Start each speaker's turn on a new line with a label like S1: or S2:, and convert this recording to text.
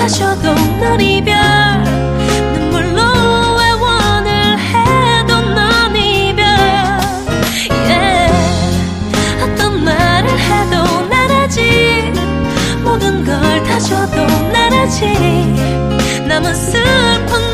S1: 마셔도 넌 이별 눈물로 애원을 해도 넌 이별 yeah. 어떤 말을 해도 난 아직 모든 걸 다 줘도 난 아직 남은 슬픈